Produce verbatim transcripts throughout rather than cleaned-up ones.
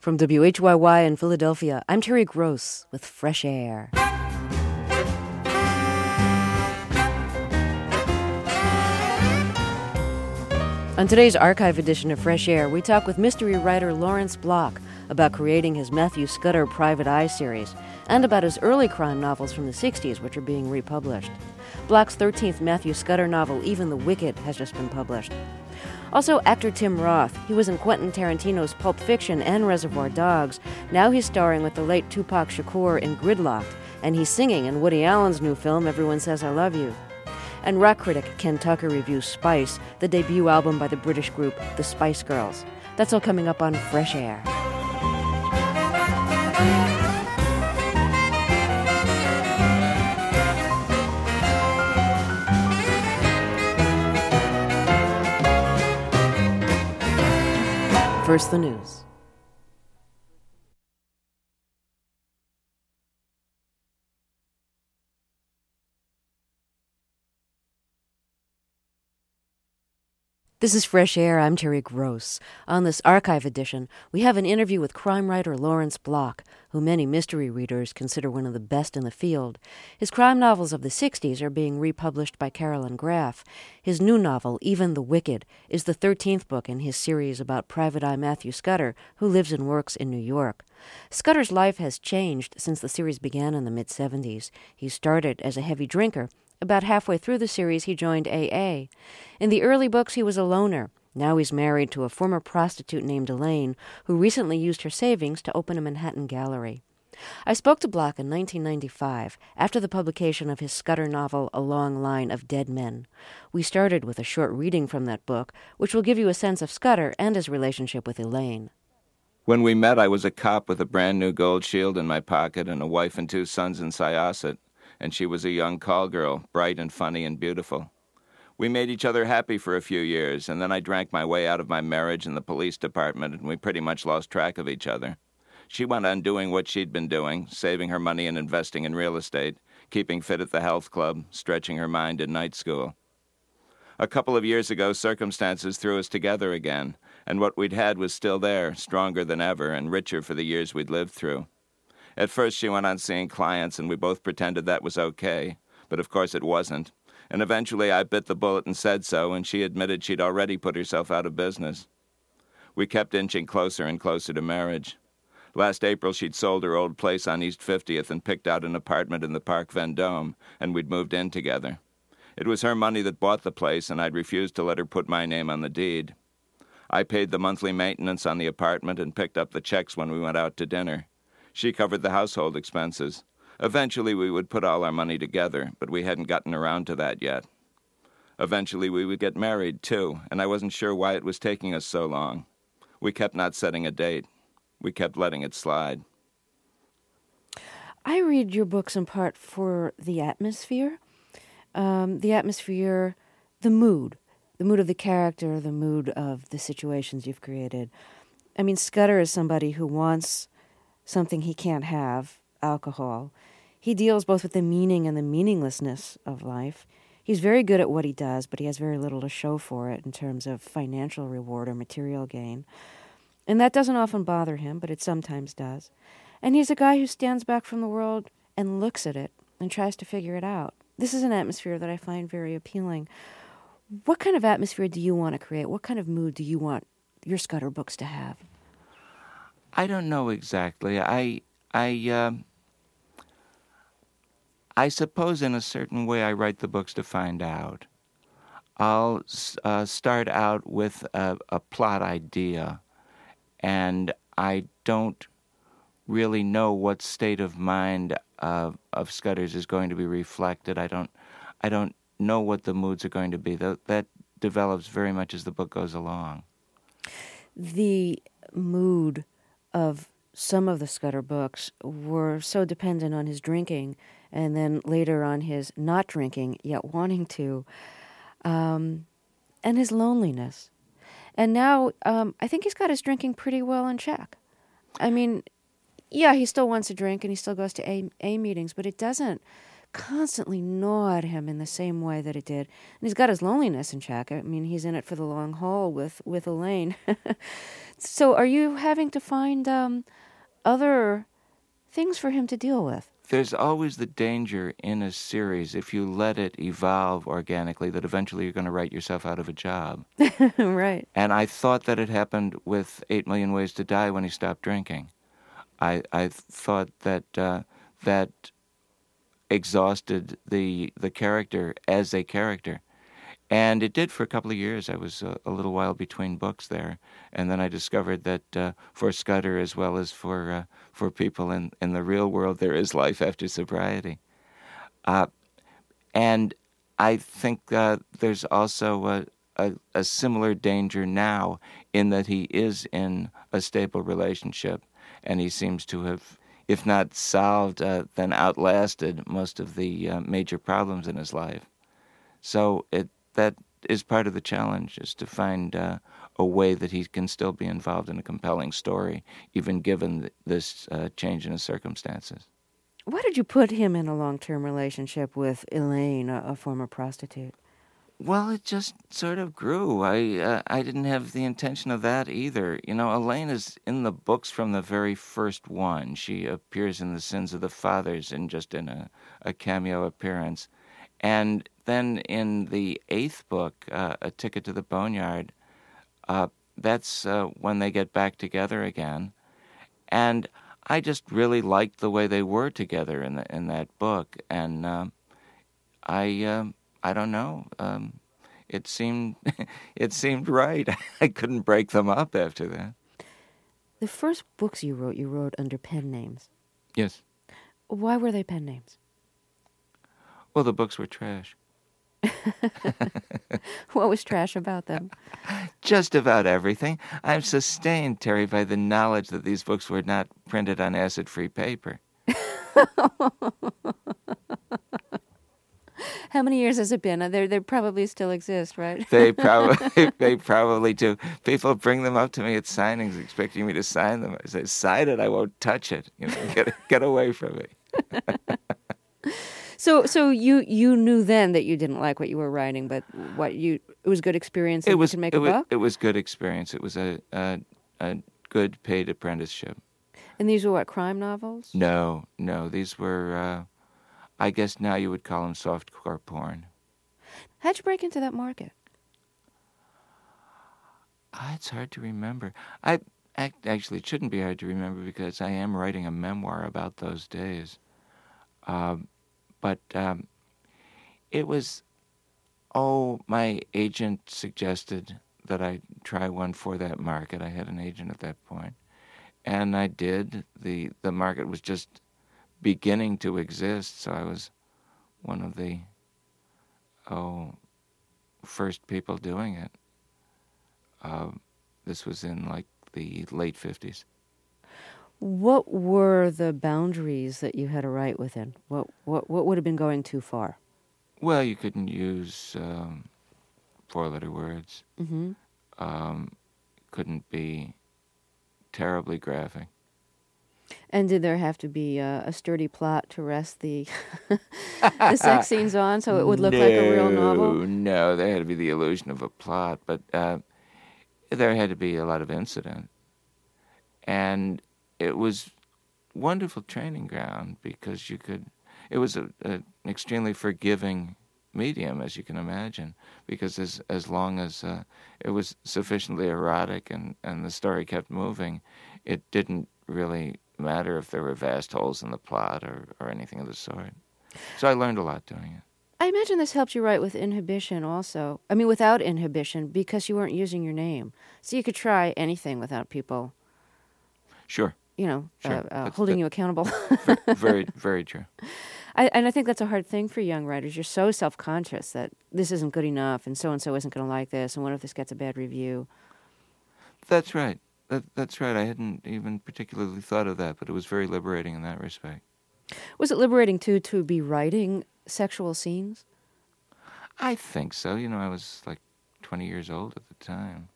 From W H Y Y in Philadelphia, I'm Terry Gross with Fresh Air. On today's archive edition of Fresh Air, we talk with mystery writer Lawrence Block about creating his Matthew Scudder Private Eye series and about his early crime novels from the sixties, which are being republished. Block's thirteenth Matthew Scudder novel, Even the Wicked, has just been published. Also, actor Tim Roth. He was in Quentin Tarantino's Pulp Fiction and Reservoir Dogs. Now he's starring with the late Tupac Shakur in Gridlocked, and he's singing in Woody Allen's new film, Everyone Says I Love You. And rock critic Ken Tucker reviews Spice, the debut album by the British group The Spice Girls. That's all coming up on Fresh Air. First, the news. This is Fresh Air. I'm Terry Gross. On this archive edition, we have an interview with crime writer Lawrence Block, who many mystery readers consider one of the best in the field. His crime novels of the sixties are being republished by Carolyn Graff. His new novel, Even the Wicked, is the thirteenth book in his series about Private Eye Matthew Scudder, who lives and works in New York. Scudder's life has changed since the series began in the mid-seventies. He started as a heavy drinker. About halfway through the series, he joined A A. In the early books, he was a loner. Now he's married to a former prostitute named Elaine, who recently used her savings to open a Manhattan gallery. I spoke to Block in nineteen ninety-five, after the publication of his Scudder novel, A Long Line of Dead Men. We started with a short reading from that book, which will give you a sense of Scudder and his relationship with Elaine. When we met, I was a cop with a brand-new gold shield in my pocket and a wife and two sons in Syosset. And she was a young call girl, bright and funny and beautiful. We made each other happy for a few years, and then I drank my way out of my marriage in the police department, and we pretty much lost track of each other. She went on doing what she'd been doing, saving her money and investing in real estate, keeping fit at the health club, stretching her mind in night school. A couple of years ago, circumstances threw us together again, and what we'd had was still there, stronger than ever, and richer for the years we'd lived through. At first, she went on seeing clients, and we both pretended that was okay. But of course it wasn't. And eventually I bit the bullet and said so, and she admitted she'd already put herself out of business. We kept inching closer and closer to marriage. Last April, she'd sold her old place on East fiftieth and picked out an apartment in the Park Vendôme, and we'd moved in together. It was her money that bought the place, and I'd refused to let her put my name on the deed. I paid the monthly maintenance on the apartment and picked up the checks when we went out to dinner. She covered the household expenses. Eventually, we would put all our money together, but we hadn't gotten around to that yet. Eventually, we would get married, too, and I wasn't sure why it was taking us so long. We kept not setting a date. We kept letting it slide. I read your books in part for the atmosphere. Um, the atmosphere, the mood. The mood of the character, the mood of the situations you've created. I mean, Scudder is somebody who wants something he can't have, alcohol. He deals both with the meaning and the meaninglessness of life. He's very good at what he does, but he has very little to show for it in terms of financial reward or material gain. And that doesn't often bother him, but it sometimes does. And he's a guy who stands back from the world and looks at it and tries to figure it out. This is an atmosphere that I find very appealing. What kind of atmosphere do you want to create? What kind of mood do you want your Scudder books to have? I don't know exactly. I, I, uh, I suppose in a certain way I write the books to find out. I'll uh, start out with a, a plot idea, and I don't really know what state of mind uh, of Scudder's is going to be reflected. I don't, I don't know what the moods are going to be. That, that develops very much as the book goes along. The mood of some of the Scudder books were so dependent on his drinking and then later on his not drinking, yet wanting to, um, and his loneliness. And now um, I think he's got his drinking pretty well in check. I mean, yeah, he still wants to drink and he still goes to A, A meetings, but it doesn't constantly gnaw at him in the same way that it did. And he's got his loneliness in check. I mean, he's in it for the long haul with, with Elaine. So are you having to find um, other things for him to deal with? There's always the danger in a series, if you let it evolve organically, that eventually you're going to write yourself out of a job. Right. And I thought that it happened with Eight Million Ways to Die when he stopped drinking. I I thought that uh, that exhausted the the character as a character. And it did for a couple of years. I was a, a little while between books there. And then I discovered that uh, for Scudder, as well as for uh, for people in, in the real world, there is life after sobriety. Uh, and I think uh, there's also a, a, a similar danger now in that he is in a stable relationship. And he seems to have, if not solved, uh, then outlasted most of the uh, major problems in his life. So it that is part of the challenge, is to find uh, a way that he can still be involved in a compelling story, even given th- this uh, change in his circumstances. Why did you put him in a long-term relationship with Elaine, a, a former prostitute? Well, it just sort of grew. I uh, I didn't have the intention of that either. You know, Elaine is in the books from the very first one. She appears in The Sins of the Fathers in just in a, a cameo appearance. And then in the eighth book, uh, A Ticket to the Boneyard, uh, that's uh, when they get back together again. And I just really liked the way they were together in the, in that book. And uh, I uh, I don't know. Um, it seemed it seemed right. I couldn't break them up after that. The first books you wrote, you wrote under pen names. Yes. Why were they pen names? Well, the books were trash. What was trash about them? Just about everything. I'm sustained, Terry, by the knowledge that these books were not printed on acid-free paper. How many years has it been? They they probably still exist, right? They probably they probably do. People bring them up to me at signings, expecting me to sign them. I say, "Sign it. I won't touch it. You know, get get away from me." So, so you, you knew then that you didn't like what you were writing, but what you it was good experience. And it was you could make it a was, buck. It was good experience. It was a, a a good paid apprenticeship. And these were what, crime novels? No, no. These were, uh, I guess now you would call them softcore porn. How'd you break into that market? Ah, it's hard to remember. I act, actually it shouldn't be hard to remember because I am writing a memoir about those days. Uh, But um, it was, oh, my agent suggested that I try one for that market. I had an agent at that point. And I did. The the market was just beginning to exist, so I was one of the, oh, first people doing it. Uh, this was in, like, the late fifties. What were the boundaries that you had to write within? What what what would have been going too far? Well, you couldn't use um, four-letter words. Mm-hmm. Um, couldn't be terribly graphic. And did there have to be a, a sturdy plot to rest the the sex scenes on, so it would look no, like a real novel? No, there had to be the illusion of a plot, but uh, there had to be a lot of incident. And it was wonderful training ground because you could, it was a, a, an extremely forgiving medium, as you can imagine, because as as long as uh, it was sufficiently erotic and, and the story kept moving, it didn't really matter if there were vast holes in the plot or, or anything of the sort. So I learned a lot doing it. I imagine this helped you write with inhibition also. I mean, without inhibition, because you weren't using your name. So you could try anything without people, Sure. you know, Sure. uh, uh, That's- holding that- you accountable. Very, very true. I, and I think that's a hard thing for young writers. You're so self-conscious that this isn't good enough and so-and-so isn't going to like this, and what if this gets a bad review? That's right. That, that's right. I hadn't even particularly thought of that, but it was very liberating in that respect. Was it liberating, too, to be writing sexual scenes? I think so. You know, I was like twenty years old at the time.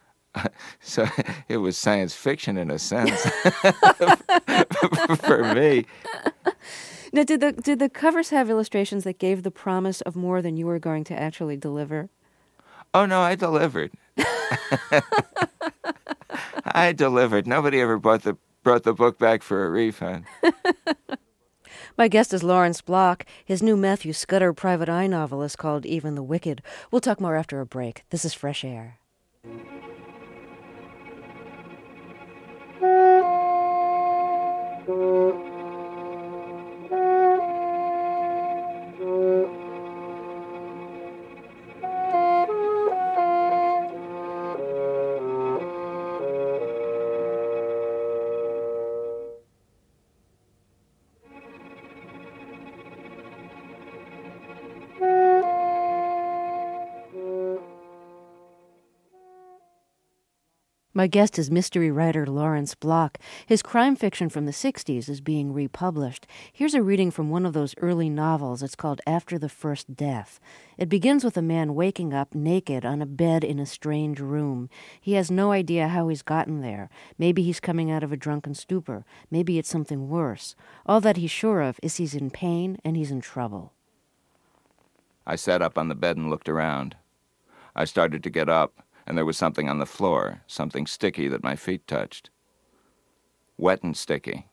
So it was science fiction in a sense for me. Now, did the did the covers have illustrations that gave the promise of more than you were going to actually deliver? Oh, no, I delivered. I delivered. Nobody ever bought the brought the book back for a refund. My guest is Lawrence Block. His new Matthew Scudder private eye novel is called Even the Wicked. We'll talk more after a break. This is Fresh Air. My guest is mystery writer Lawrence Block. His crime fiction from the sixties is being republished. Here's a reading from one of those early novels. It's called After the First Death. It begins with a man waking up naked on a bed in a strange room. He has no idea how he's gotten there. Maybe he's coming out of a drunken stupor. Maybe it's something worse. All that he's sure of is he's in pain and he's in trouble. I sat up on the bed and looked around. I started to get up, and there was something on the floor, something sticky that my feet touched. Wet and sticky.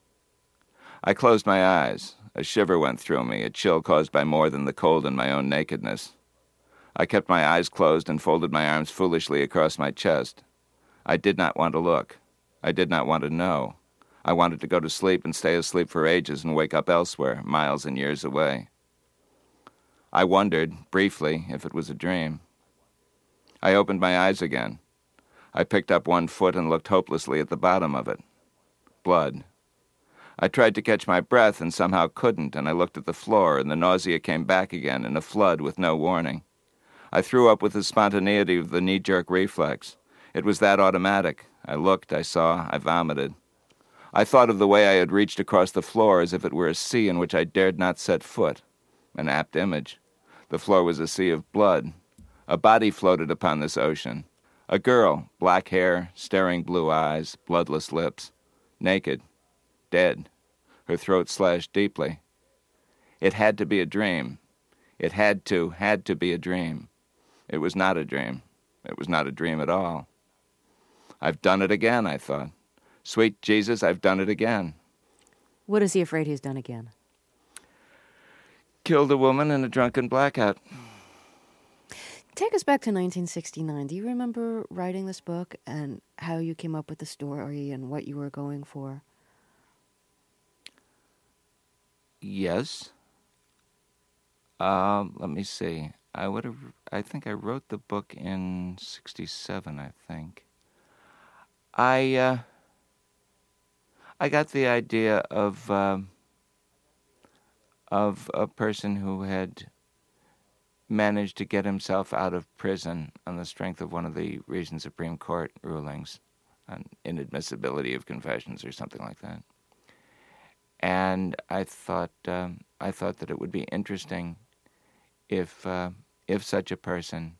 I closed my eyes. A shiver went through me, a chill caused by more than the cold in my own nakedness. I kept my eyes closed and folded my arms foolishly across my chest. I did not want to look. I did not want to know. I wanted to go to sleep and stay asleep for ages and wake up elsewhere, miles and years away. I wondered, briefly, if it was a dream. I opened my eyes again. I picked up one foot and looked hopelessly at the bottom of it. Blood. I tried to catch my breath and somehow couldn't, and I looked at the floor, and the nausea came back again in a flood with no warning. I threw up with the spontaneity of the knee-jerk reflex. It was that automatic. I looked, I saw, I vomited. I thought of the way I had reached across the floor as if it were a sea in which I dared not set foot. An apt image. The floor was a sea of blood. A body floated upon this ocean. A girl, black hair, staring blue eyes, bloodless lips, naked, dead, her throat slashed deeply. It had to be a dream. It had to, had to be a dream. It was not a dream. It was not a dream at all. I've done it again, I thought. Sweet Jesus, I've done it again. What is he afraid he's done again? Killed a woman in a drunken blackout. Take us back to nineteen sixty-nine. Do you remember writing this book and how you came up with the story and what you were going for? Yes. Um, let me see. I would have. I think I wrote the book in sixty-seven. I think. I. Uh, I got the idea of uh, of a person who had managed to get himself out of prison on the strength of one of the recent Supreme Court rulings on inadmissibility of confessions or something like that. And I thought um, I thought that it would be interesting if uh, if such a person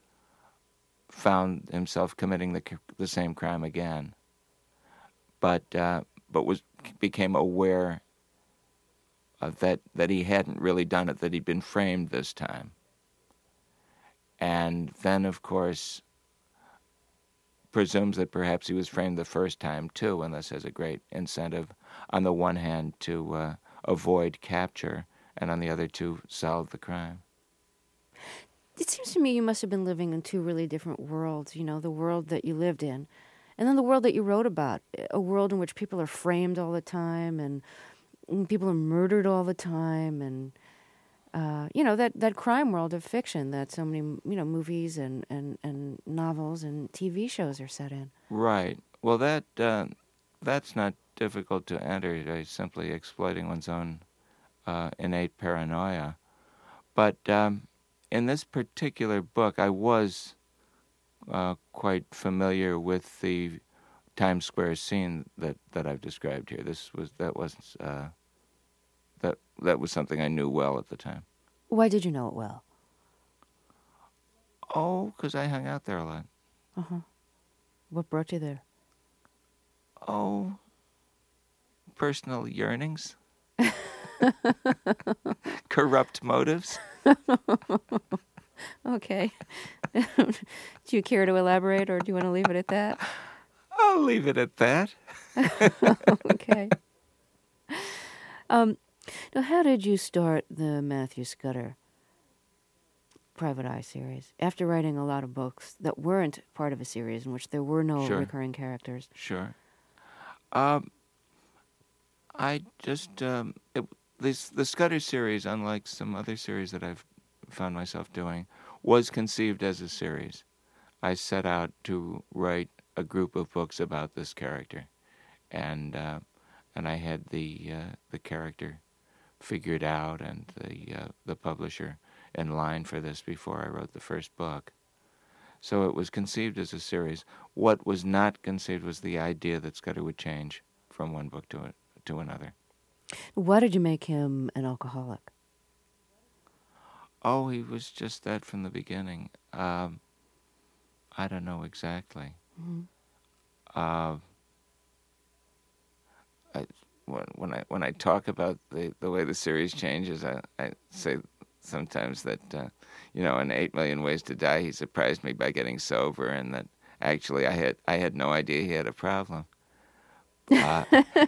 found himself committing the the same crime again, but uh, but was became aware of that that he hadn't really done it, that he'd been framed this time. And then, of course, presumes that perhaps he was framed the first time, too, and this has a great incentive, on the one hand, to uh, avoid capture, and on the other, to solve the crime. It seems to me you must have been living in two really different worlds, you know, the world that you lived in, and then the world that you wrote about, a world in which people are framed all the time, and, and people are murdered all the time, and... Uh, you know, that, that crime world of fiction that so many, you know, movies and, and, and novels and T V shows are set in. Right. Well, that uh, that's not difficult to enter by simply exploiting one's own uh, innate paranoia. But um, in this particular book, I was uh, quite familiar with the Times Square scene that, that I've described here. This was that was. Uh, That that was something I knew well at the time. Why did you know it well? Oh, because I hung out there a lot. Uh-huh. What brought you there? Oh, personal yearnings. Corrupt motives? Okay. Do you care to elaborate, or do you want to leave it at that? I'll leave it at that. Okay. Um, now, how did you start the Matthew Scudder Private Eye series after writing a lot of books that weren't part of a series in which there were no Sure. recurring characters? Sure. Um, I just um, it, this the Scudder series, unlike some other series that I've found myself doing, was conceived as a series. I set out to write a group of books about this character, and uh, and I had the uh, the character figured out and the uh, the publisher in line for this before I wrote the first book. So it was conceived as a series. What was not conceived was the idea that Scudder would change from one book to a, to another. Why did you make him an alcoholic? Oh, he was just that from the beginning. Um, I don't know exactly. Mm-hmm. Uh, I, when, when I when I talk about the, the way the series changes, I, I say sometimes that uh, you know, in Eight Million Ways to Die, he surprised me by getting sober, and that actually I had I had no idea he had a problem. Uh,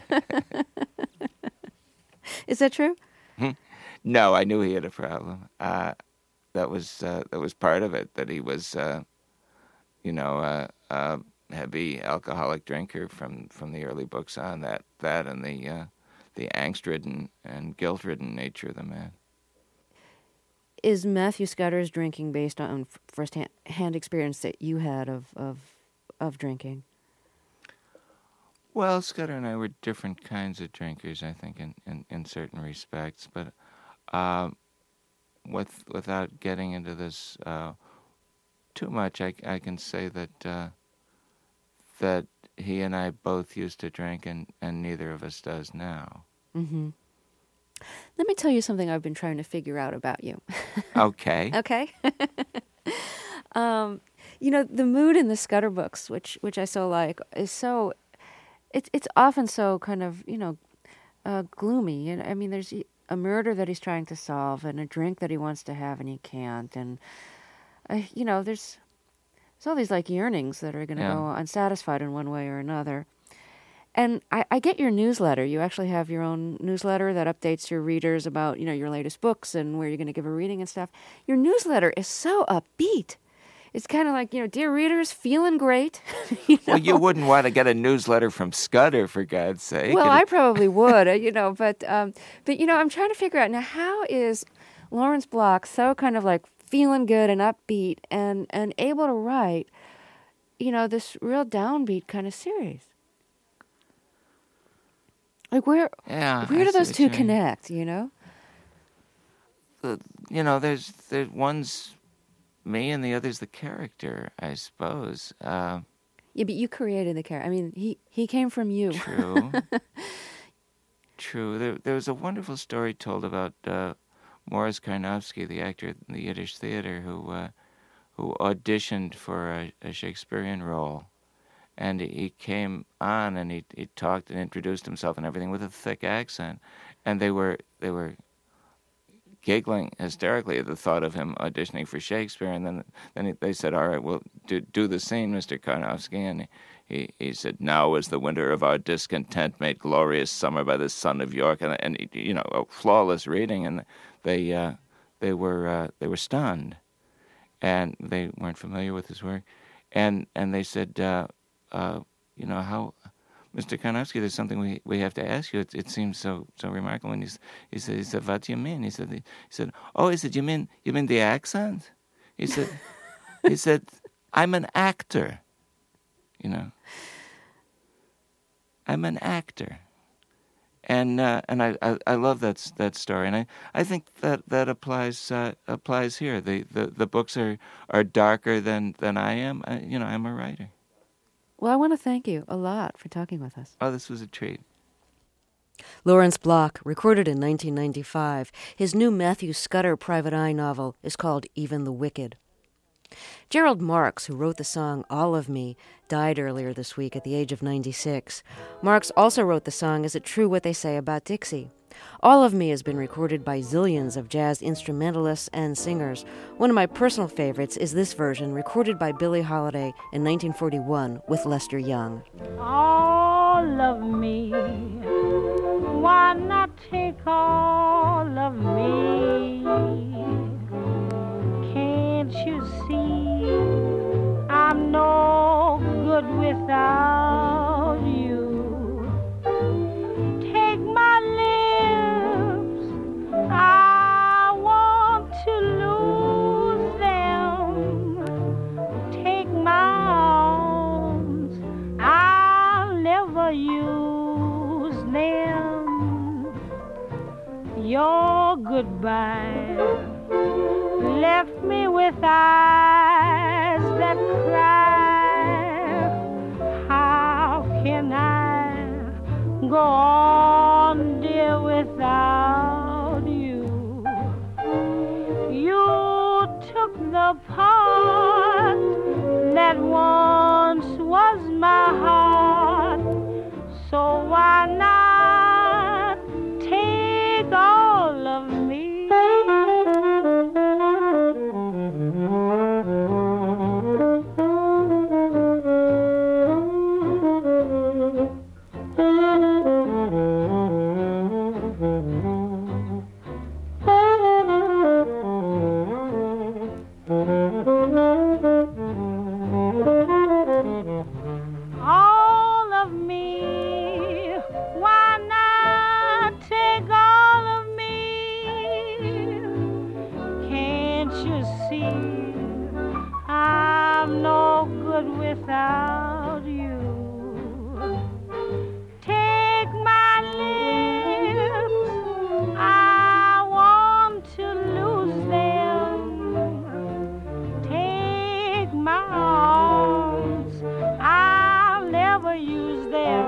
Is that true? No, I knew he had a problem. Uh, that was uh, that was part of it. That he was, uh, you know, uh, a heavy alcoholic drinker from, from the early books on. That that and the uh, the angst-ridden and guilt-ridden nature of the man. Is Matthew Scudder's drinking based on first-hand experience that you had of of of drinking? Well, Scudder and I were different kinds of drinkers, I think, in, in, in certain respects. But uh, with without getting into this uh, too much, I, I can say that uh, that he and I both used to drink, and, and neither of us does now. Mm-hmm. Let me tell you something I've been trying to figure out about you. Okay. Okay. um, you know, the mood in the Scudder books, which which I so like, is so... It's it's often so kind of, you know, uh, gloomy. And I mean, there's a murder that he's trying to solve, and a drink that he wants to have and he can't, and uh, you know, there's there's all these like yearnings that are going to Yeah. go unsatisfied in one way or another. And I, I get your newsletter. You actually have your own newsletter that updates your readers about, you know, your latest books and where you're going to give a reading and stuff. Your newsletter is so upbeat. It's kind of like, you know, dear readers, feeling great. you know? Well, you wouldn't want to get a newsletter from Scudder, for God's sake. Well, It- I probably would, uh, you know, but, um, but you know, I'm trying to figure out now, how is Lawrence Block so kind of like feeling good and upbeat and, and able to write, you know, this real downbeat kind of series? Like, where yeah, where I do see those what two you mean. connect, you know? The- you know, there's there's one's me and the other's the character, I suppose. Uh, Yeah, but you created the character. I mean, he, he came from you. True. True. There, there was a wonderful story told about uh, Morris Karnofsky, the actor in the Yiddish theater, who uh, who auditioned for a, a Shakespearean role, and he came on and he he talked and introduced himself and everything with a thick accent, and they were they were giggling hysterically at the thought of him auditioning for Shakespeare. And then then he, they said, all right, well, do, do the scene, Mister Karnofsky. And he, he said, now was the winter of our discontent made glorious summer by the sun of York. And, and you know, a flawless reading. And they uh, they were uh, they were stunned, and they weren't familiar with his work. And and they said, uh, uh, you know, how... Mister Karnofsky, there's something we, we have to ask you. It, it seems so so remarkable. And he's, he said, he said, what do you mean? He said, he said, oh, he said, you mean you mean the accent? He said, he said, I'm an actor. You know, I'm an actor, and uh, and I, I, I love that that story, and I, I think that that applies uh, applies here. The, the the books are, are darker than than I am. I, you know, I'm a writer. Well, I want to thank you a lot for talking with us. Oh, this was a treat. Lawrence Block, recorded in nineteen ninety-five. His new Matthew Scudder Private Eye novel is called Even the Wicked. Gerald Marks, who wrote the song All of Me, died earlier this week at the age of ninety-six. Marks also wrote the song Is It True What They Say About Dixie? All of Me has been recorded by zillions of jazz instrumentalists and singers. One of my personal favorites is this version, recorded by Billie Holiday in nineteen forty-one with Lester Young. All of me, why not take all of me? Can't you see I'm no good without you? Take my lips, I want to lose them. Take my arms, I'll never use them. Your goodbye left me with eyes that cry. How can I go on, dear, without you? You took the part that once was my heart, so why not take all of me? All of me, why not take all of me? Can't you see I'm no good without you? Take my lips, I want to lose them. Take my arms, I'll never use them.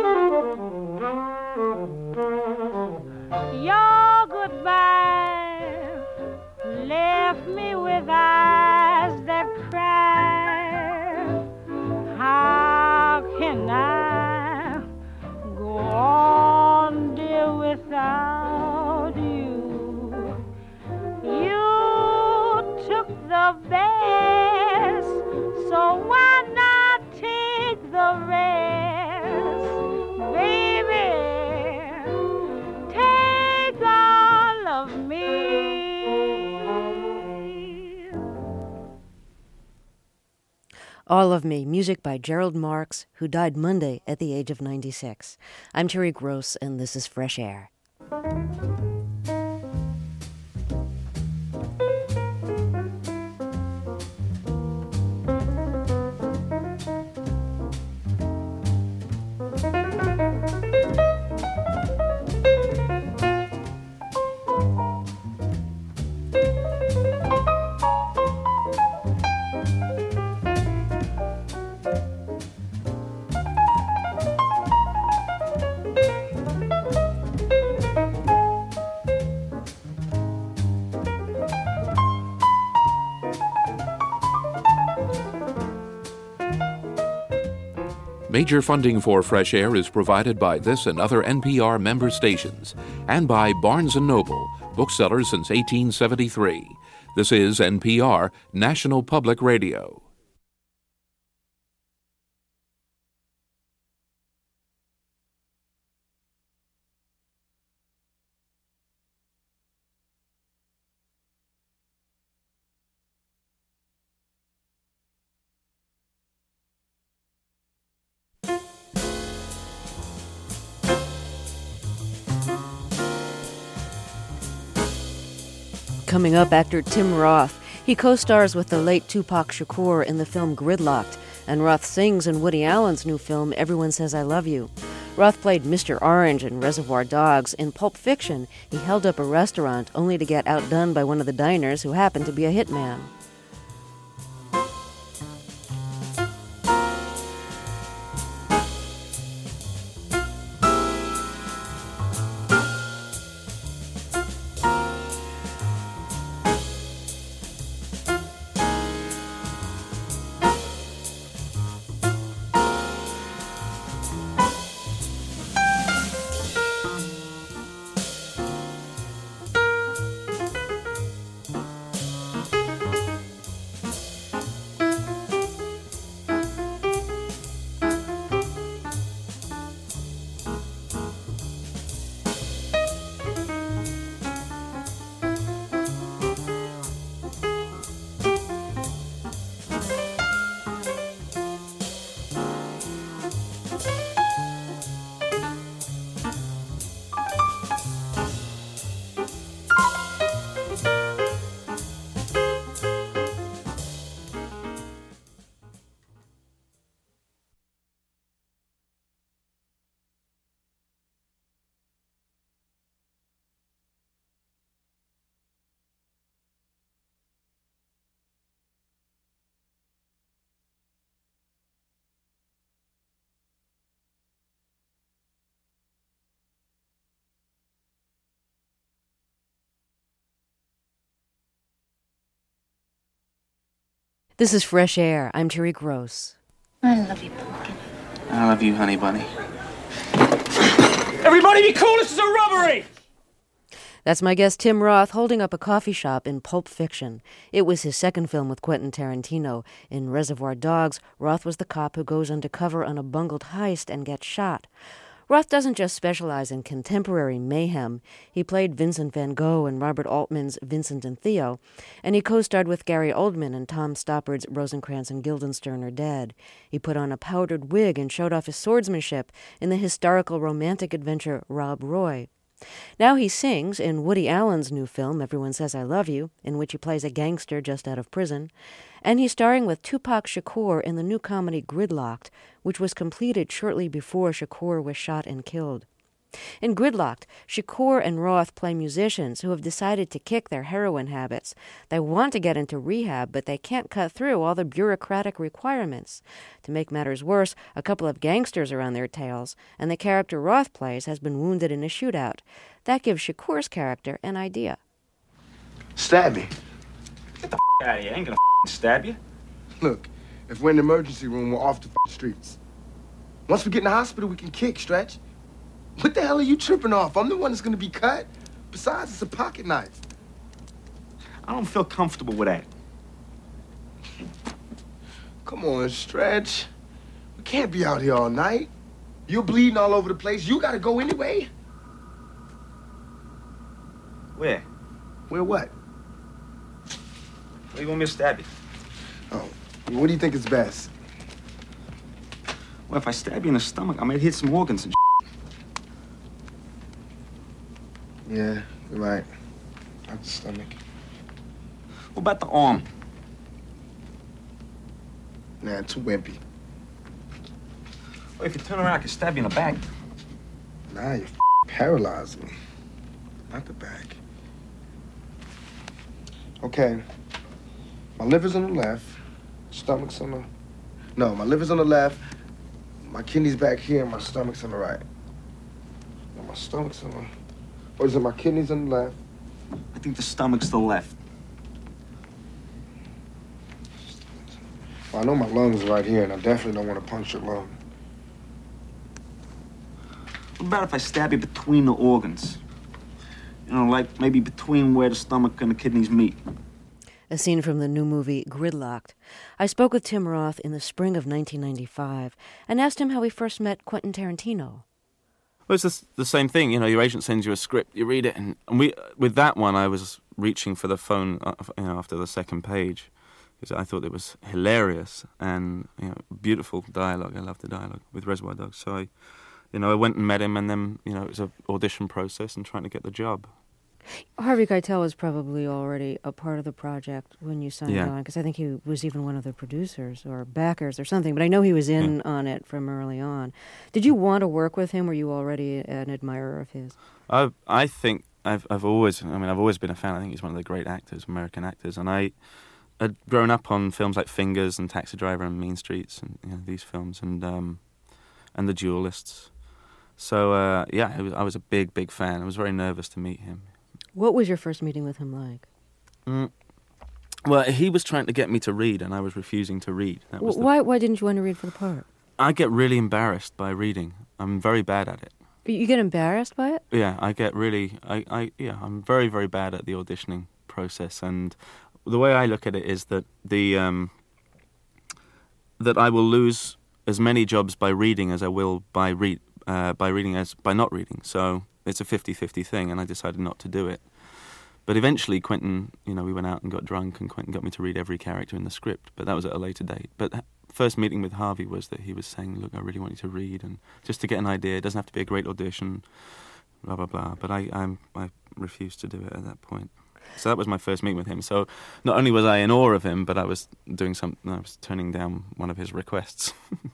Your goodbye left me with eyes that cry. How can I go on, dear, without you? You took the best, so why not take the rest? Baby, take all of me. All of Me, music by Gerald Marks, who died Monday at the age of ninety-six. I'm Terry Gross, and this is Fresh Air. Major funding for Fresh Air is provided by this and other N P R member stations and by Barnes and Noble, booksellers since eighteen seventy-three. This is N P R, National Public Radio. Coming up, actor Tim Roth. He co-stars with the late Tupac Shakur in the film Gridlocked, and Roth sings in Woody Allen's new film Everyone Says I Love You. Roth played Mister Orange in Reservoir Dogs. In Pulp Fiction, he held up a restaurant only to get outdone by one of the diners who happened to be a hitman. This is Fresh Air. I'm Terry Gross. I love you, Pumpkin. I love you, honey bunny. Everybody be cool, this is a robbery! That's my guest Tim Roth holding up a coffee shop in Pulp Fiction. It was his second film with Quentin Tarantino. In Reservoir Dogs, Roth was the cop who goes undercover on a bungled heist and gets shot. Roth doesn't just specialize in contemporary mayhem. He played Vincent van Gogh in Robert Altman's Vincent and Theo, and he co-starred with Gary Oldman in Tom Stoppard's Rosencrantz and Guildenstern Are Dead. He put on a powdered wig and showed off his swordsmanship in the historical romantic adventure Rob Roy. Now he sings in Woody Allen's new film, Everyone Says I Love You, in which he plays a gangster just out of prison. And he's starring with Tupac Shakur in the new comedy Gridlocked, which was completed shortly before Shakur was shot and killed. In Gridlocked, Shakur and Roth play musicians who have decided to kick their heroin habits. They want to get into rehab, but they can't cut through all the bureaucratic requirements. To make matters worse, a couple of gangsters are on their tails, and the character Roth plays has been wounded in a shootout. That gives Shakur's character an idea. Stab me. Get the f*** out of here. I ain't gonna f***ing stab you. Look, if we're in the emergency room, we're off the f***ing streets. Once we get in the hospital, we can kick, Stretch. What the hell are you tripping off? I'm the one that's gonna be cut. Besides, it's a pocket knife. I don't feel comfortable with that. Come on, Stretch. We can't be out here all night. You're bleeding all over the place. You gotta go anyway. Where? Where what? Where do you want me to stab you? Oh, what do you think is best? Well, if I stab you in the stomach, I might hit some organs and Yeah, you're right. Not the stomach. What about the arm? Nah, too wimpy. Well, if you turn around, I can stab you in the back. Nah, you f- paralyzed me. Not the back. Okay. My liver's on the left. Stomach's on the... No, my liver's on the left. My kidney's back here, and my stomach's on the right. No, my stomach's on the... Or is it my kidneys on the left? I think the stomach's the left. Well, I know my lungs are right here, and I definitely don't want to punch your lung. What about if I stab you between the organs? You know, like maybe between where the stomach and the kidneys meet. A scene from the new movie Gridlocked. I spoke with Tim Roth in the spring of nineteen ninety-five and asked him how he first met Quentin Tarantino. Well, it's the, the same thing. You know, your agent sends you a script, you read it, and, and we with that one, I was reaching for the phone, uh, you know, after the second page, because I thought it was hilarious and, you know, beautiful dialogue. I love the dialogue with Reservoir Dogs. So I, you know, I went and met him, and then, you know, it was an audition process and trying to get the job. Harvey Keitel was probably already a part of the project when you signed Yeah. on, because I think he was even one of the producers or backers or something, but I know he was in Yeah. on it from early on. Did you want to work with him? Were you already an admirer of his? I I think I've I've always I mean I've always been a fan. I think he's one of the great actors, American actors, and I had grown up on films like Fingers and Taxi Driver and Mean Streets and, you know, these films, and um and The Duelists. So uh, yeah, I was, I was a big big fan. I was very nervous to meet him. What was your first meeting with him like? Mm. Well, he was trying to get me to read, and I was refusing to read. That was W- the- why Why didn't you want to read for the part? I get really embarrassed by reading. I'm very bad at it. You get embarrassed by it? Yeah, I get really, I, I, yeah, I'm very, very bad at the auditioning process, and the way I look at it is that the, um, that I will lose as many jobs by reading as I will by read, uh, by reading as by not reading. So it's a fifty-fifty thing, and I decided not to do it. But eventually, Quentin, you know, we went out and got drunk, and Quentin got me to read every character in the script. But that was at a later date. But the first meeting with Harvey was that he was saying, "Look, I really want you to read, and just to get an idea. It doesn't have to be a great audition, blah blah blah." But I, I'm, I refused to do it at that point. So that was my first meeting with him. So not only was I in awe of him, but I was doing something. I was turning down one of his requests.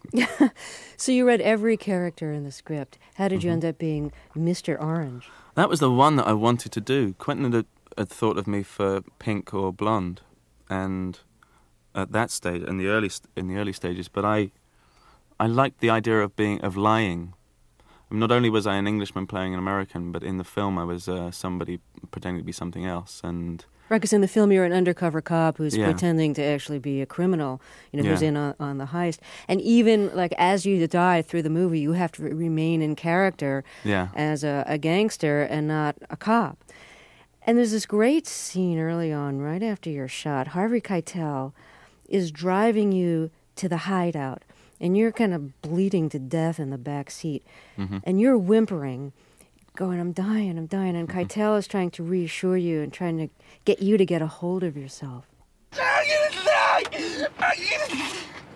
So you read every character in the script. How did you Mhm. end up being Mister Orange? That was the one that I wanted to do. Quentin had, had thought of me for Pink or Blonde, and at that stage, in the early in the early stages. But I, I liked the idea of being of lying. I not only was I an Englishman playing an American, but in the film I was uh, somebody pretending to be something else. And right, because in the film you're an undercover cop who's Yeah. pretending to actually be a criminal, you know, who's Yeah. in on, on the heist. And even like as you die through the movie, you have to re- remain in character Yeah. as a, a gangster and not a cop. And there's this great scene early on, right after you're shot. Harvey Keitel is driving you to the hideout, and you're kind of bleeding to death in the back seat, Mm-hmm. and you're whimpering, going, "I'm dying, I'm dying," and Keitel is trying to reassure you and trying to get you to get a hold of yourself. I'm gonna die! I'm gonna...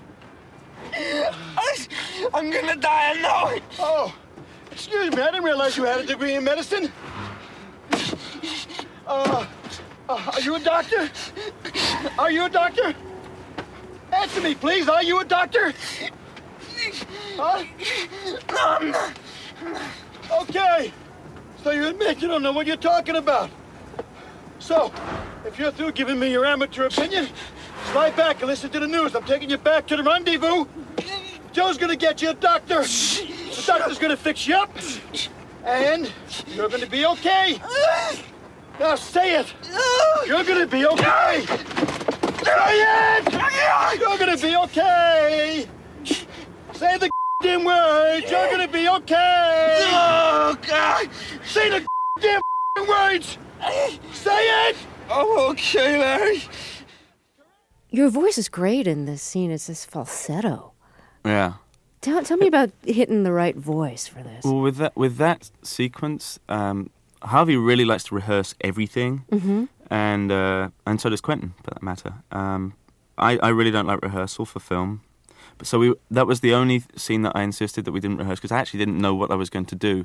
I'm gonna die, I know it! Oh, excuse me, I didn't realize you had a degree in medicine. Uh, uh, are you a doctor? Are you a doctor? Answer me, please, are you a doctor? Huh? No, I'm not. Okay, so you admit you don't know what you're talking about. So, if you're through giving me your amateur opinion, slide back and listen to the news. I'm taking you back to the rendezvous. Joe's gonna get you a doctor. The doctor's gonna fix you up. And you're gonna be okay. Now say it. You're gonna be okay. Say it. You're gonna be okay. Say the damn words. You're gonna be okay. Oh, God. Say the damn words. Say it. I'm okay, Larry. Your voice is great in this scene. It's this falsetto. Yeah. Tell, tell me about hitting the right voice for this. Well, with that with that sequence, um, Harvey really likes to rehearse everything, Mm-hmm. and uh, and so does Quentin, for that matter. Um, I, I really don't like rehearsal for film, but so we that was the only scene that I insisted that we didn't rehearse because I actually didn't know what I was going to do,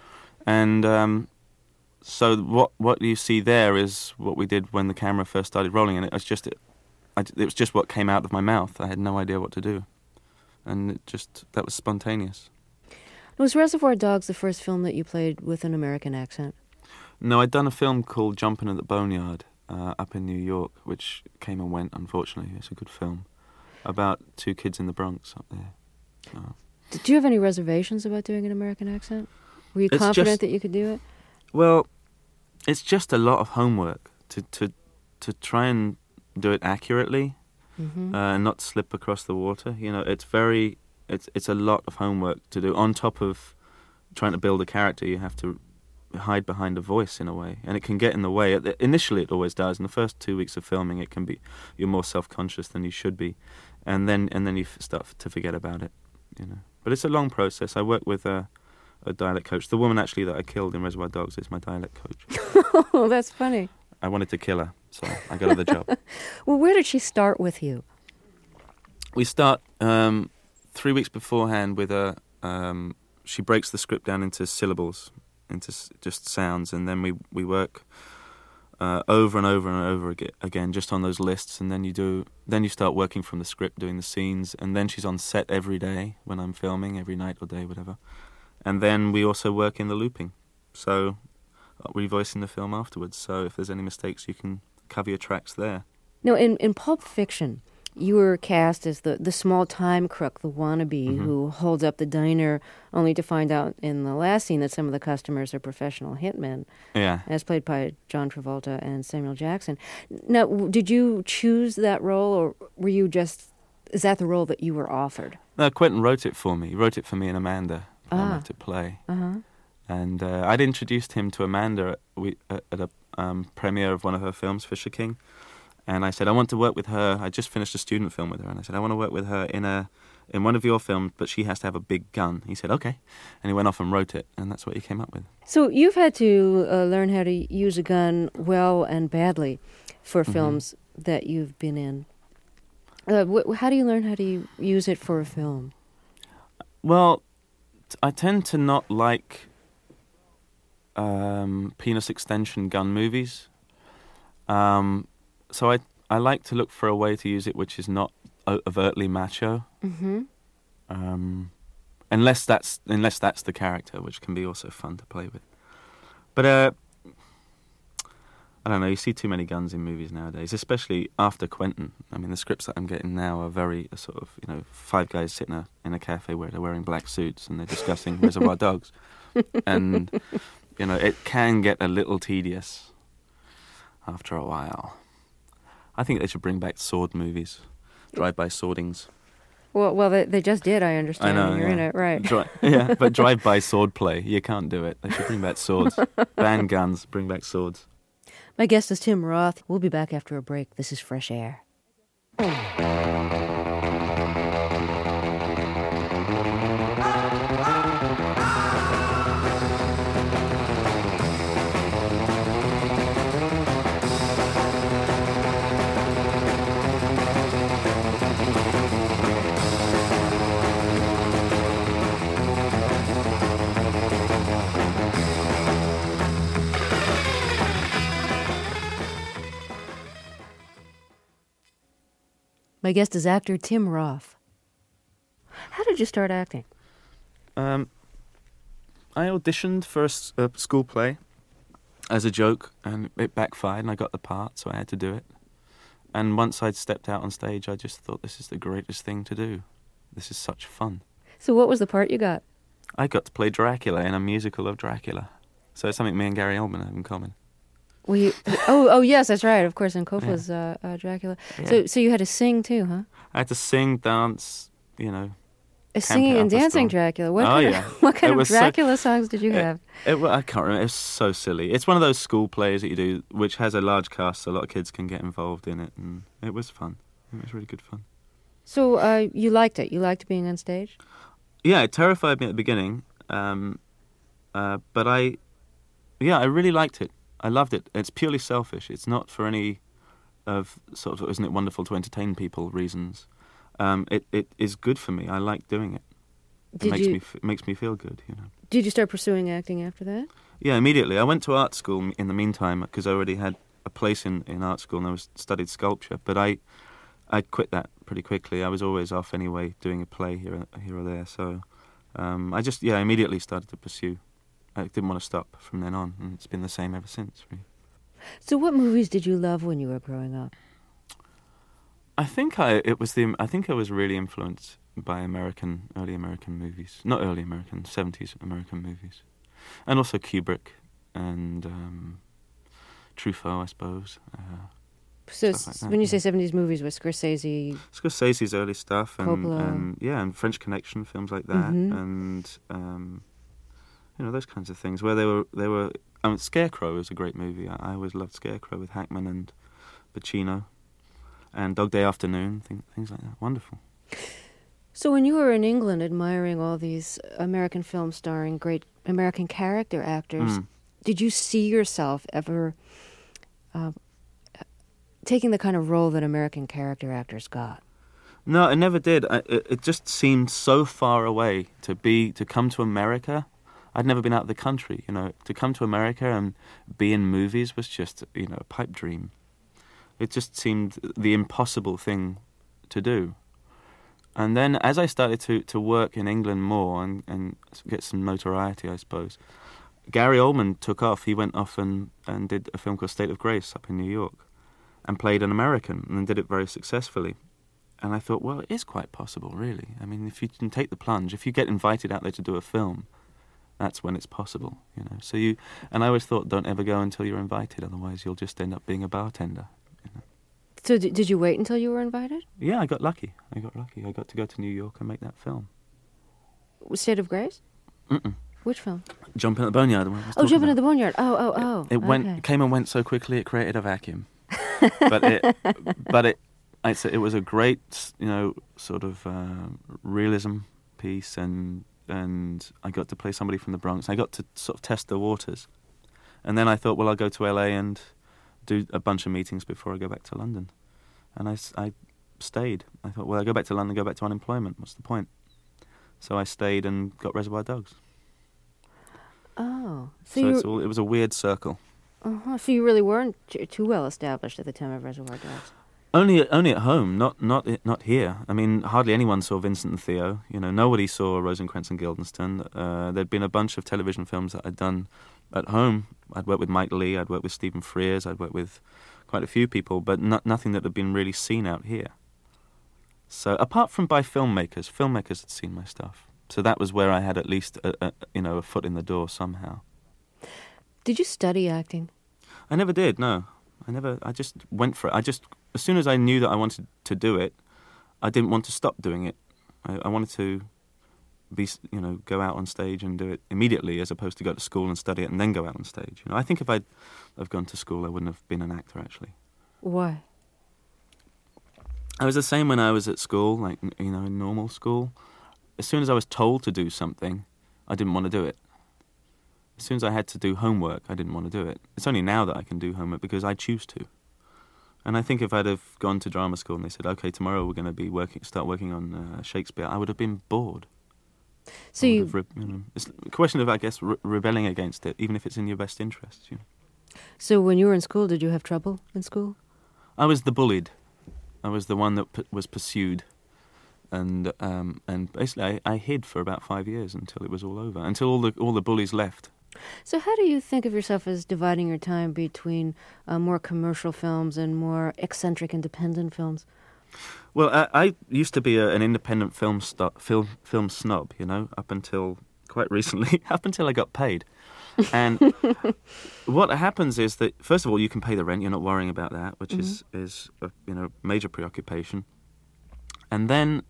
and um, so what what you see there is what we did when the camera first started rolling, and it was just it, I, it was just what came out of my mouth. I had no idea what to do, and it just that was spontaneous. Was Reservoir Dogs the first film that you played with an American accent? No, I'd done a film called Jumpin' at the Boneyard uh, up in New York, which came and went, unfortunately. It's a good film about two kids in the Bronx up there. Uh, Did you have any reservations about doing an American accent? Were you It's confident just- that you could do it? well, it's just a lot of homework to to, to try and do it accurately Mm-hmm. uh, and not slip across the water. You know, it's very, it's it's a lot of homework to do. On top of trying to build a character, you have to hide behind a voice in a way, and it can get in the way. Initially, it always does. In the first two weeks of filming, it can be you're more self-conscious than you should be, and then and then you f- start to forget about it. You know, but it's a long process. I work with a, a dialect coach. The woman actually that I killed in Reservoir Dogs is my dialect coach. Oh, that's funny. I wanted to kill her, so I got her the job. Well, where did she start with you? We start um, three weeks beforehand with a. Um, she breaks the script down into syllables, into s- just sounds, and then we we work uh, over and over and over aga- again, just on those lists. And then you do. Then you start working from the script, doing the scenes, and then she's on set every day when I'm filming, every night or day, whatever. And then we also work in the looping, so uh, revoicing the film afterwards. So if there's any mistakes, you can cover your tracks there. No, in, in Pulp Fiction, you were cast as the, the small-time crook, the wannabe, Mm-hmm. who holds up the diner only to find out in the last scene that some of the customers are professional hitmen, Yeah. as played by John Travolta and Samuel Jackson. Now, w- did you choose that role, or were you just... Is that the role that you were offered? No, Quentin wrote it for me. He wrote it for me and Amanda um, Ah. to play. Uh-huh. And uh, I'd introduced him to Amanda at, we, at, at a um, premiere of one of her films, Fisher King. And I said, I want to work with her. I just finished a student film with her. And I said, I want to work with her in a in one of your films, but she has to have a big gun. He said, okay. And he went off and wrote it. And that's what he came up with. So you've had to uh, learn how to use a gun well and badly for Mm-hmm. films that you've been in. Uh, wh- how do you learn how to use it for a film? Well, t- I tend to not like um, penis extension gun movies. Um, so I I like to look for a way to use it which is not o- overtly macho. Mm-hmm. Um, unless that's unless that's the character, which can be also fun to play with. But uh, don't know, you see too many guns in movies nowadays, especially after Quentin. I mean, the scripts that I'm getting now are very uh, sort of, you know, five guys sitting a, in a cafe where they're wearing black suits and they're discussing Reservoir Dogs. And, you know, it can get a little tedious after a while. I think they should bring back sword movies, drive-by swordings. Well, well, they, they just did, I understand. I know, You're yeah. in it, right. Dri- yeah, but drive-by sword play, you can't do it. They should bring back swords. Ban guns, bring back swords. My guest is Tim Roth. We'll be back after a break. This is Fresh Air. My guest is actor Tim Roth. How did you start acting? Um, I auditioned for a, s- a school play as a joke, and it backfired, and I got the part, so I had to do it. And once I'd stepped out on stage, I just thought, this is the greatest thing to do. This is such fun. So what was the part you got? I got to play Dracula in a musical of Dracula. So it's something me and Gary Oldman have in common. Well, you, oh, oh, yes, that's right. Of course, in Coppola's uh, uh, Dracula. Yeah. So, so you had to sing too, huh? I had to sing, dance, you know. A Camp singing it and up a dancing storm. Dracula. What Oh, kind yeah. of what kind It of was so- Dracula songs did you It- have? It, well, I can't remember. It's so silly. It's one of those school plays that you do, which has a large cast, so a lot of kids can get involved in it, and it was fun. It was really good fun. So uh, you liked it? You liked being on stage? Yeah, it terrified me at the beginning, um, uh, but I, yeah, I really liked it. I loved it. It's purely selfish. It's not for any of sort of, isn't it wonderful to entertain people reasons. Um, it it is good for me. I like doing it. It Did makes you me f- makes me feel good, you know. did you start pursuing acting after that? Yeah, immediately. I went to art school in the meantime because I already had a place in, in art school and I was studied sculpture. But I I quit that pretty quickly. I was always off anyway, doing a play here here or there. So um, I just yeah immediately started to pursue. I didn't want to stop from then on, and it's been the same ever since. Really. So what movies did you love when you were growing up? I think I it was the I think I was really influenced by American early American movies, not early American seventies American movies, and also Kubrick and um, Truffaut, I suppose. Uh, So Stuff like s- that, when you yeah. say seventies movies with Scorsese, Scorsese's early stuff, and, Coppola. and yeah, and French Connection films like that, Mhm. and um, you know those kinds of things where they were they were. I mean, Scarecrow is a great movie. I, I always loved Scarecrow with Hackman and Pacino, and Dog Day Afternoon, thing, things like that. Wonderful. so when you were in England admiring all these American films starring great American character actors, Mm. did you see yourself ever uh, taking the kind of role that American character actors got? No, I never did. I, it, it just seemed so far away to be to come to America. I'd never been out of the country, you know. To come to America and be in movies was just, you know, a pipe dream. It just seemed the impossible thing to do. And then as I started to, to work in England more and, and get some notoriety, I suppose, Gary Oldman took off. He went off and, and did a film called State of Grace up in New York and played an American and did it very successfully. And I thought, well, it is quite possible, really. I mean, if you can take the plunge, if you get invited out there to do a film, that's when it's possible, you know. So you, and I always thought, don't ever go until you're invited, otherwise you'll just end up being a bartender. You know? So d- did you wait until you were invited? Yeah, I got lucky. I got lucky. I got to go to New York and make that film. State of Grace? Mm-mm. Which film? Jump in the Boneyard. the one I was Oh, talking Jumping about. at the Boneyard. Oh, oh, oh. It went, okay. it came and went so quickly. It created a vacuum. but it, but it, I say it was a great, you know, sort of uh, realism piece, and and I got to play somebody from the Bronx. I got to sort of test the waters, and then I thought, well, I'll go to L A and do a bunch of meetings before I go back to London, and I, s- I stayed. I thought, well, I go back to London, go back to unemployment. What's the point? So I stayed and got Reservoir Dogs. Oh. So So, you it's all, it was a weird circle. uh-huh. So you really weren't t- too well established at the time of Reservoir Dogs. Only, only at home, not, not, not here. I mean, hardly anyone saw Vincent and Theo. You know, nobody saw Rosencrantz and Guildenstern. Uh, there'd been a bunch of television films that I'd done at home. I'd worked with Mike Leigh, I'd worked with Stephen Frears, I'd worked with quite a few people, but not, nothing that had been really seen out here. So, apart from by filmmakers, filmmakers had seen my stuff. So that was where I had at least, a, a, you know, a foot in the door somehow. Did you study acting? I never did. No, I never. I just went for it. I just, as soon as I knew that I wanted to do it, I didn't want to stop doing it. I, I wanted to be, you know, go out on stage and do it immediately, as opposed to go to school and study it and then go out on stage. You know, I think if I'd have gone to school, I wouldn't have been an actor actually. Why? I was the same when I was at school, like, you know, in normal school. As soon as I was told to do something, I didn't want to do it. As soon as I had to do homework, I didn't want to do it. It's only now that I can do homework because I choose to. And I think if I'd have gone to drama school and they said, okay, tomorrow we're going to be working, start working on uh, Shakespeare, I would have been bored. So you, re- you know, it's a question of, I guess, re- rebelling against it, even if it's in your best interest. You know. So when you were in school, did you have trouble in school? I was the bullied. I was the one that p- was pursued. And um, and basically, I, I hid for about five years until it was all over, until all the all the bullies left. So how do you think of yourself as dividing your time between uh, more commercial films and more eccentric independent films? Well, I, I used to be a, an independent film, sto- film film snob, you know, up until quite recently, up until I got paid. And what happens is that, first of all, you can pay the rent. You're not worrying about that, which mm-hmm. is is a, you know, major preoccupation. And then,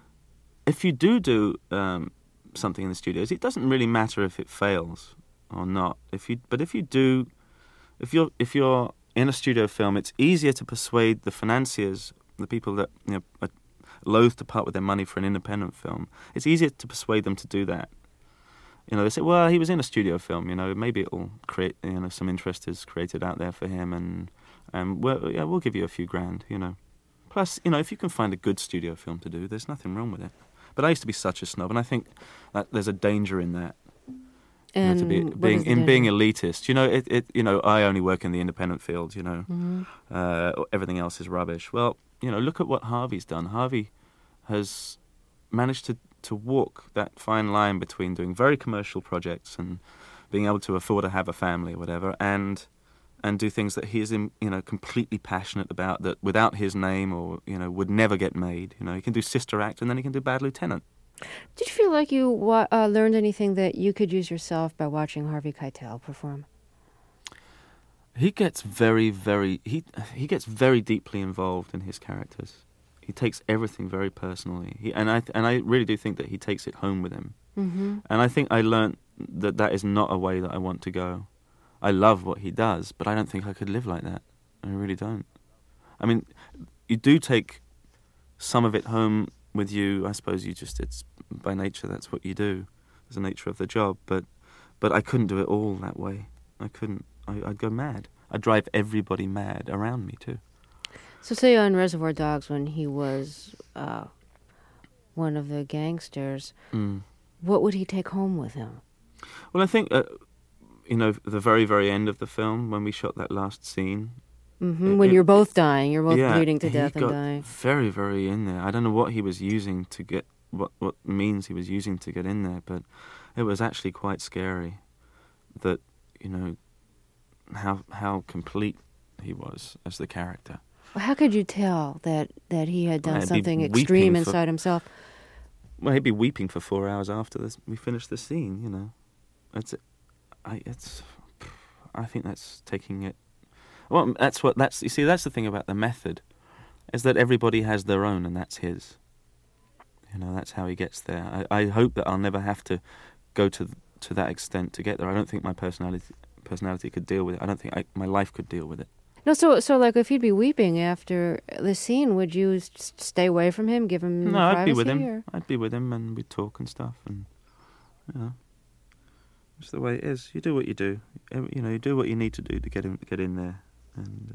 if you do do um, something in the studios, it doesn't really matter if it fails or not. If you, but if you do, if you're if you're in a studio film, it's easier to persuade the financiers, the people that, you know, are loath to part with their money for an independent film. It's easier to persuade them to do that. You know, they say, well, he was in a studio film. You know, maybe it'll create, you know, some interest is created out there for him, and and well, yeah, we'll give you a few grand. You know, plus, you know, if you can find a good studio film to do, there's nothing wrong with it. But I used to be such a snob, and I think that there's a danger in that. And you know, to be, being in being elitist. You know, it, it. You know, I only work in the independent field. You know, mm-hmm. uh, everything else is rubbish. Well, you know, look at what Harvey's done. Harvey has managed to, to walk that fine line between doing very commercial projects and being able to afford to have a family or whatever, and and do things that he is, in, you know, completely passionate about, that without his name or, you know, would never get made. You know, he can do Sister Act and then he can do Bad Lieutenant. Did you feel like you wa- uh, learned anything that you could use yourself by watching Harvey Keitel perform? He gets very, very he he gets very deeply involved in his characters. He takes everything very personally. He, and I and I really do think that he takes it home with him. Mm-hmm. And I think I learnt that that is not a way that I want to go. I love what he does, but I don't think I could live like that. I really don't. I mean, you do take some of it home with you. I suppose you just, it's by nature, that's what you do. It's the nature of the job. But but I couldn't do it all that way. I couldn't. I, I'd go mad. I'd drive everybody mad around me too. So say on Reservoir Dogs, when he was uh, one of the gangsters, mm. what would he take home with him? Well, I think, uh, you know, the very, very end of the film, when we shot that last scene. Mm-hmm. It, when you're both dying, you're both yeah, bleeding to death he and got dying. very, very in there. I don't know what he was using to get, what, what means he was using to get in there, but it was actually quite scary that, you know, how how complete he was as the character. Well, how could you tell that, that he had done well, something extreme inside for, himself? Well, he'd be weeping for four hours after this, we finished the scene, you know. It's, I, it's, I think that's taking it. Well, that's what that's. You see, that's the thing about the method, is that everybody has their own, and that's his. You know, that's how he gets there. I, I hope that I'll never have to go to to that extent to get there. I don't think my personality personality could deal with it. I don't think I, my life could deal with it. No, so so like if he'd be weeping after the scene, would you s- stay away from him, give him no? privacy, I'd be with him. Or? I'd be with him, and we'd talk and stuff, and you know, it's the way it is. You do what you do. You know, you do what you need to do to get in get in there, and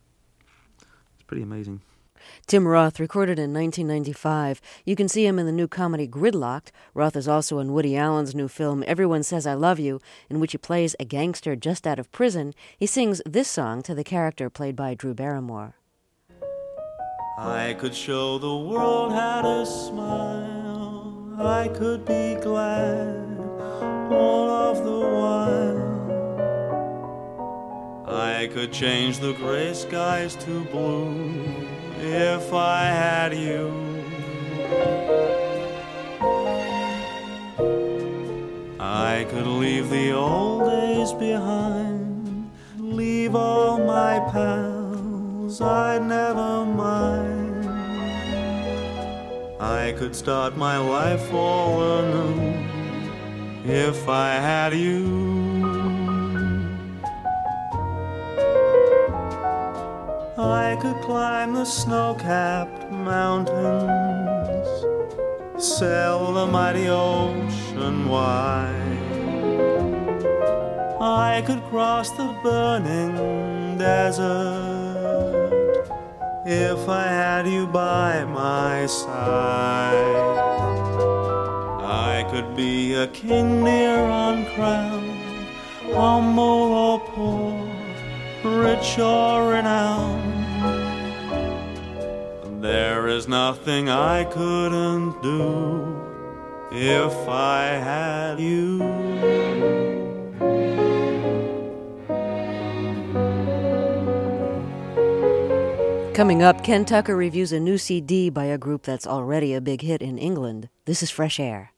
uh, it's pretty amazing. Tim Roth, recorded in nineteen ninety-five. You can see him in the new comedy Gridlocked. Roth is also in Woody Allen's new film Everyone Says I Love You, in which he plays a gangster just out of prison. He sings this song to the character played by Drew Barrymore. I could show the world how to smile. I could be glad all of the while. I could change the gray skies to blue if I had you. I could leave the old days behind, leave all my pals, I'd never mind. I could start my life all anew if I had you. I could climb the snow-capped mountains, sail the mighty ocean wide. I could cross the burning desert if I had you by my side. I could be a king near uncrowned, humble or poor, rich or renowned. There is nothing I couldn't do if I had you. Coming up, Ken Tucker reviews a new C D by a group that's already a big hit in England. This is Fresh Air.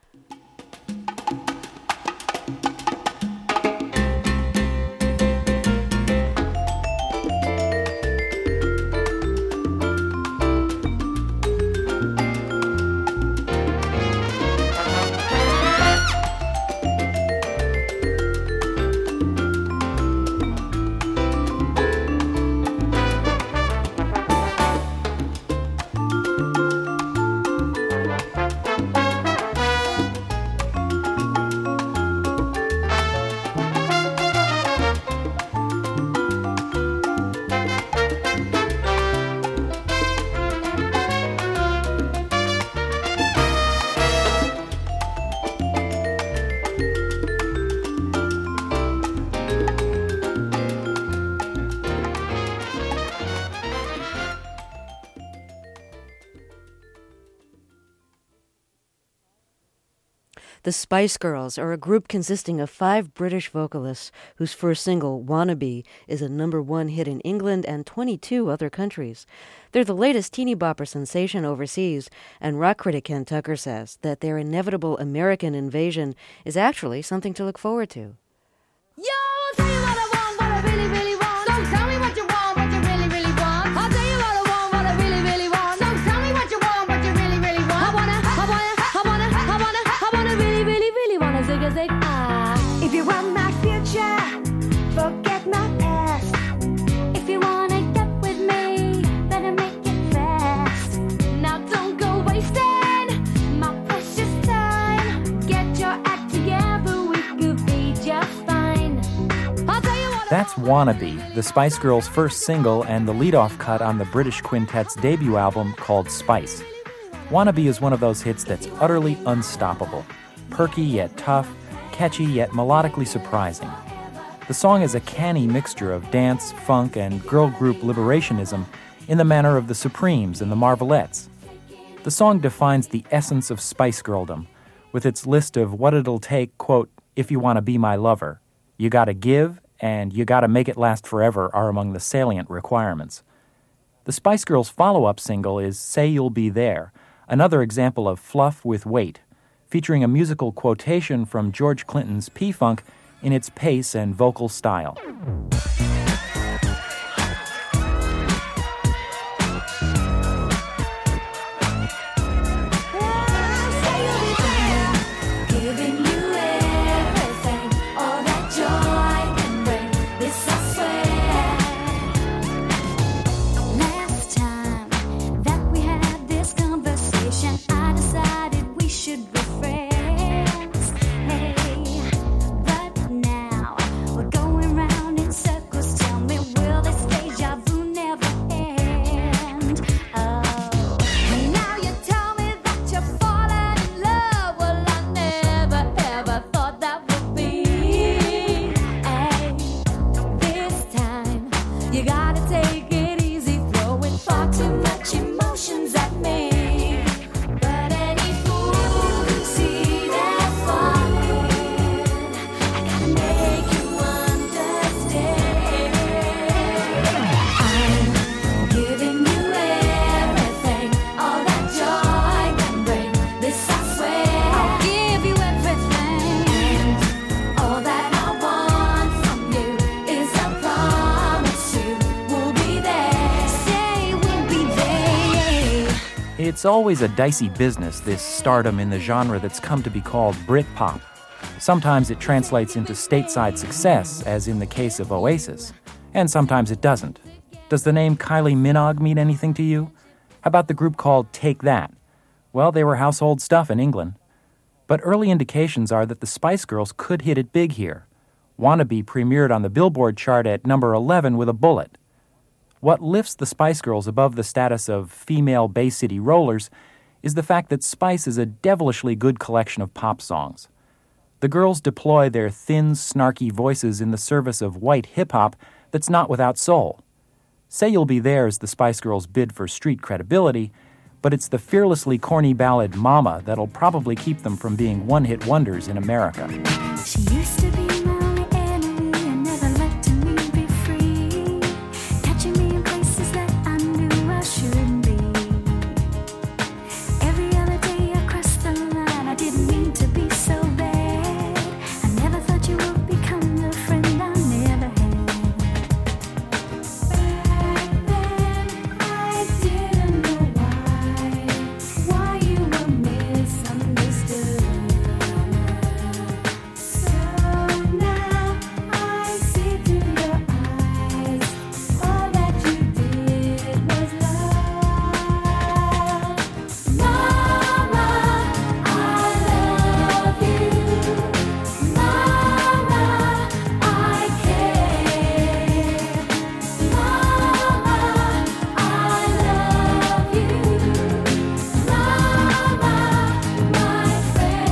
The Spice Girls are a group consisting of five British vocalists whose first single, Wannabe, is a number one hit in England and twenty-two other countries. They're the latest teeny bopper sensation overseas, and rock critic Ken Tucker says that their inevitable American invasion is actually something to look forward to. Yo, I'll tell you what I want, what I really, really want. So tell me what you want, what you really, really want. I'll tell you what I want, what I really, really want. So tell me what you want, what you really, really want. I wanna, I wanna, I wanna, I wanna, I wanna really, really, really wanna zig a zig ah. If you want my future, forget my past. If you wanna get with me, better make it fast. Now don't go wasting my precious time. Get your act together, we could be just fine. I'll tell you what. That's Wannabe, the Spice Girls' first single and the lead-off cut on the British Quintet's debut album called Spice. Wannabe is one of those hits that's utterly unstoppable, perky yet tough, catchy yet melodically surprising. The song is a canny mixture of dance, funk, and girl group liberationism in the manner of the Supremes and the Marvelettes. The song defines the essence of Spice Girldom, with its list of what it'll take, quote, if you want to be my lover. You gotta give, and you gotta make it last forever are among the salient requirements. The Spice Girls' follow-up single is Say You'll Be There, another example of fluff with weight, featuring a musical quotation from George Clinton's P-Funk in its pace and vocal style. You gotta take it easy, throwing far too much. It's always a dicey business, this stardom in the genre that's come to be called Britpop. Sometimes it translates into stateside success, as in the case of Oasis, and sometimes it doesn't. Does the name Kylie Minogue mean anything to you? How about the group called Take That? Well, they were household stuff in England. But early indications are that the Spice Girls could hit it big here. Wannabe premiered on the Billboard chart at number eleven with a bullet. What lifts the Spice Girls above the status of female Bay City rollers is the fact that Spice is a devilishly good collection of pop songs. The girls deploy their thin, snarky voices in the service of white hip-hop that's not without soul. Say You'll Be There is the Spice Girls' bid for street credibility, but it's the fearlessly corny ballad Mama that'll probably keep them from being one-hit wonders in America. She used to be my only enemy and never letting me be free, catching me in places that I knew I shouldn't be. Every other day I crossed the line, I didn't mean to be so bad. I never thought you would become the friend I never had. Back then I didn't know why, why you were misunderstood. So now I see through your eyes, all that you did was love. Mama, I love you. Mama, I care. Mama, I love you. Mama, my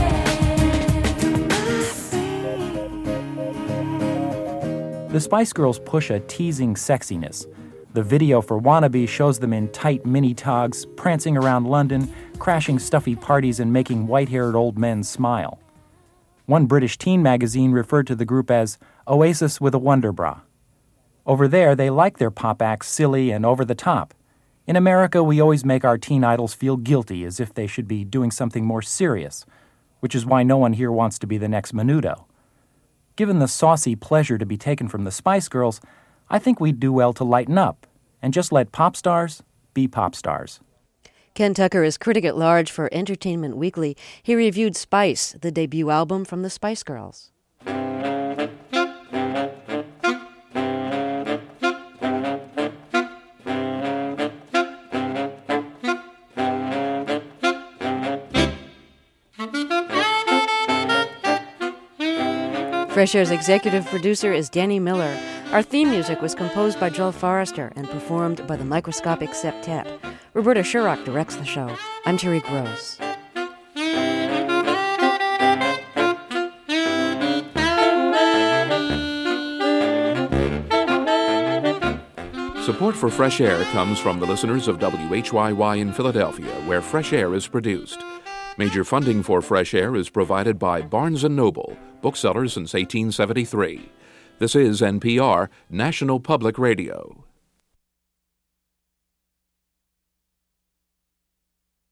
friend. The Spice Girls push a teasing sexiness. The video for Wannabe shows them in tight mini-togs, prancing around London, crashing stuffy parties and making white-haired old men smile. One British teen magazine referred to the group as Oasis with a Wonder Bra. Over there, they like their pop acts silly and over the top. In America, we always make our teen idols feel guilty as if they should be doing something more serious, which is why no one here wants to be the next Menudo. Given the saucy pleasure to be taken from the Spice Girls, I think we'd do well to lighten up and just let pop stars be pop stars. Ken Tucker is critic at large for Entertainment Weekly. He reviewed Spice, the debut album from the Spice Girls. Fresh Air's executive producer is Danny Miller. Our theme music was composed by Joel Forrester and performed by the Microscopic Septet. Roberta Sherrock directs the show. I'm Terry Gross. Support for Fresh Air comes from the listeners of W H Y Y in Philadelphia, where Fresh Air is produced. Major funding for Fresh Air is provided by Barnes and Noble, bookseller since eighteen seventy-three. This is N P R, National Public Radio.